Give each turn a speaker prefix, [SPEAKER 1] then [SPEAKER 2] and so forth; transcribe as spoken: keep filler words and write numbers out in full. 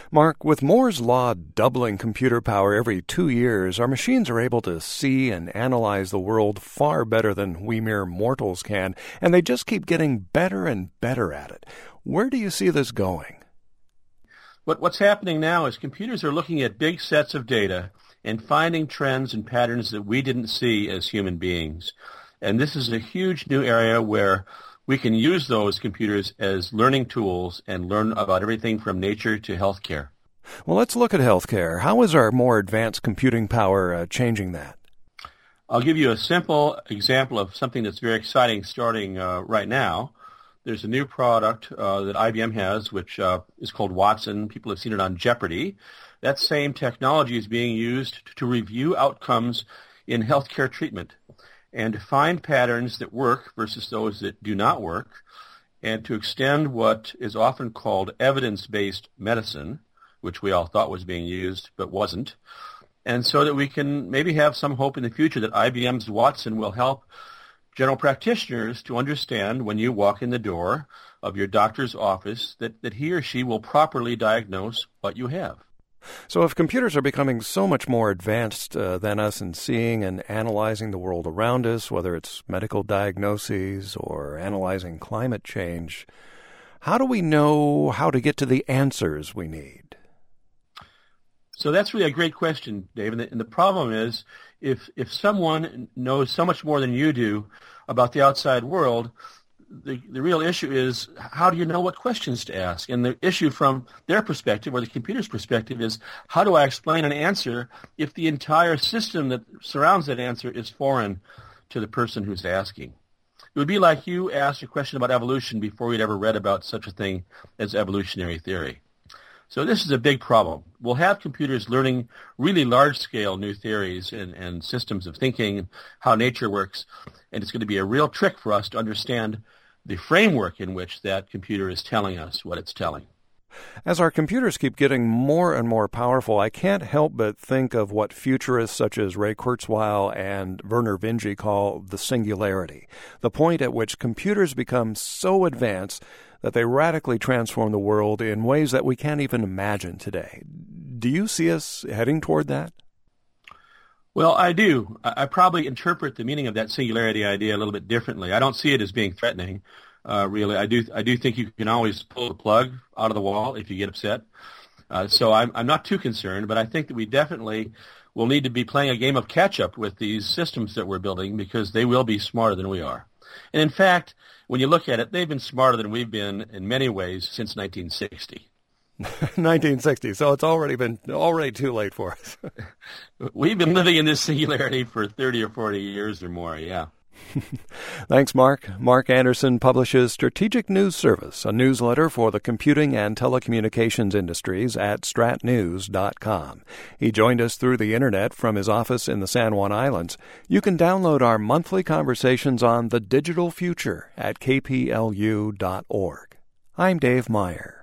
[SPEAKER 1] Mark, with Moore's law doubling computer power every two years, our machines are able to see and analyze the world far better than we mere mortals can, and they just keep getting better and better at it. Where do you see this going?
[SPEAKER 2] What, what's happening now is computers are looking at big sets of data and finding trends and patterns that we didn't see as human beings. And this is a huge new area where we can use those computers as learning tools and learn about everything from nature to healthcare.
[SPEAKER 1] Well, let's look at healthcare. How is our more advanced computing power uh, changing that?
[SPEAKER 2] I'll give you a simple example of something that's very exciting starting uh, right now. There's a new product uh, that I B M has, which uh, is called Watson. People have seen it on Jeopardy! That same technology is being used to review outcomes in healthcare treatment and to find patterns that work versus those that do not work, and to extend what is often called evidence-based medicine, which we all thought was being used but wasn't, and so that we can maybe have some hope in the future that I B M's Watson will help general practitioners to understand when you walk in the door of your doctor's office that, that he or she will properly diagnose what you have.
[SPEAKER 1] So if computers are becoming so much more advanced uh, than us in seeing and analyzing the world around us, whether it's medical diagnoses or analyzing climate change, how do we know how to get to the answers we need?
[SPEAKER 2] So that's really a great question, Dave. And the, and the problem is if if someone knows so much more than you do about the outside world, the, the real issue is how do you know what questions to ask? And the issue from their perspective or the computer's perspective is how do I explain an answer if the entire system that surrounds that answer is foreign to the person who's asking? It would be like you asked a question about evolution before you'd ever read about such a thing as evolutionary theory. So this is a big problem. We'll have computers learning really large-scale new theories and, and systems of thinking, how nature works, and it's going to be a real trick for us to understand the framework in which that computer is telling us what it's telling.
[SPEAKER 1] As our computers keep getting more and more powerful, I can't help but think of what futurists such as Ray Kurzweil and Vernor Vinge call the singularity, the point at which computers become so advanced that they radically transform the world in ways that we can't even imagine today. Do you see us heading toward that?
[SPEAKER 2] Well, I do. I probably interpret the meaning of that singularity idea a little bit differently. I don't see it as being threatening, uh, really. I do I do think you can always pull the plug out of the wall if you get upset. Uh, so I'm, I'm not too concerned, but I think that we definitely will need to be playing a game of catch-up with these systems that we're building because they will be smarter than we are. And in fact, when you look at it, they've been smarter than we've been in many ways since nineteen sixty.
[SPEAKER 1] nineteen sixty, so it's already been already too late for us.
[SPEAKER 2] We've been living in this singularity for thirty or forty years or more, yeah.
[SPEAKER 1] Thanks, Mark. Mark Anderson publishes Strategic News Service, a newsletter for the computing and telecommunications industries at strat news dot com. He joined us through the Internet from his office in the San Juan Islands. You can download our monthly conversations on the digital future at k p l u dot org. I'm Dave Meyer.